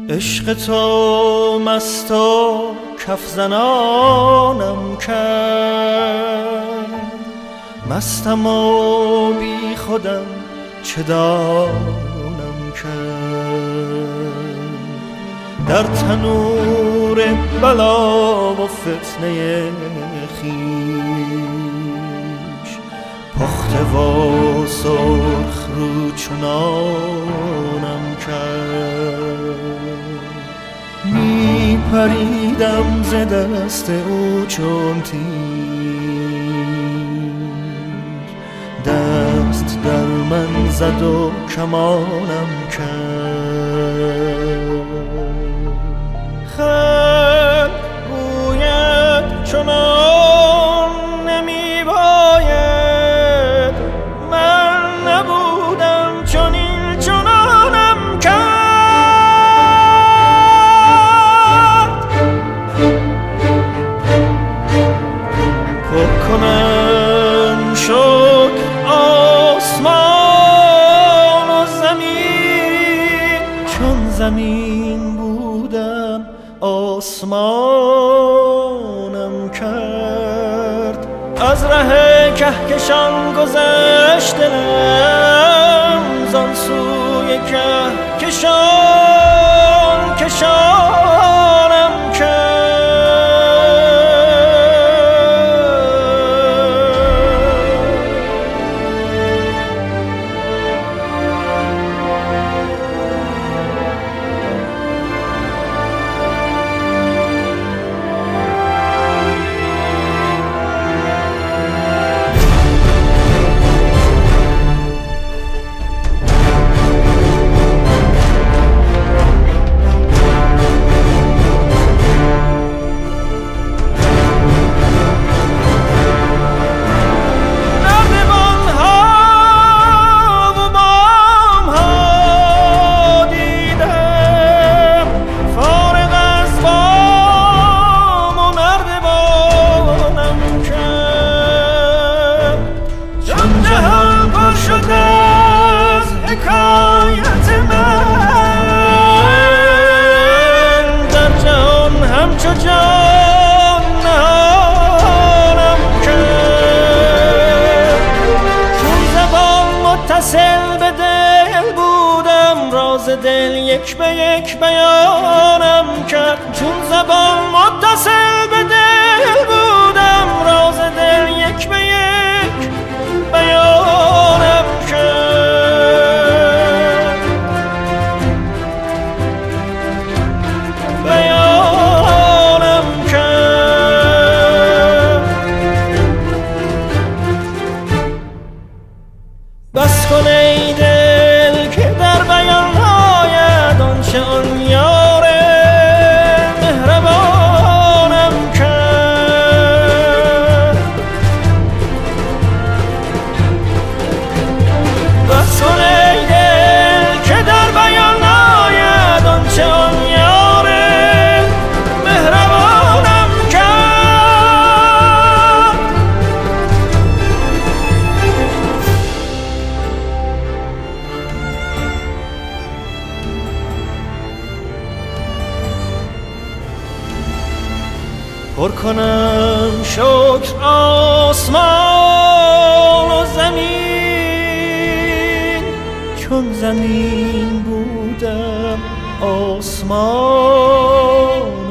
عشق تو مست و کف زنانم کرد، مستم و بی خودم چه دانم کرد. در تنور بلا و فتنه خویش پخته و سرخ رو چنانم کرد. می پریدم ز دست او چون تیر، دست در من زد و کمانم کرد. خلق گوید چنان نمی باید، من نبودم چنین چنانم کرد. پر کنم شکر آسمان و زمین، چون زمین بودم آسمانم کرد. از ره کهکشان گذشت دلم، زان سوی کهکشان کشانم کرد. متصل به دل بودم، راز دل یک به یک بیانم کرد. چون زبان متصل به دل بودم، راز دل یک به یک بیانم کرد. بیانم کرد. بس کن ای دل که در بیان آید آنچه آن یار مهربانم کرد. بس کن ای دل که در بیان آید آنچه آن یار مهربانم کرد. پر کنم شکر آسمان و زمین، چون زمین بودم آسمان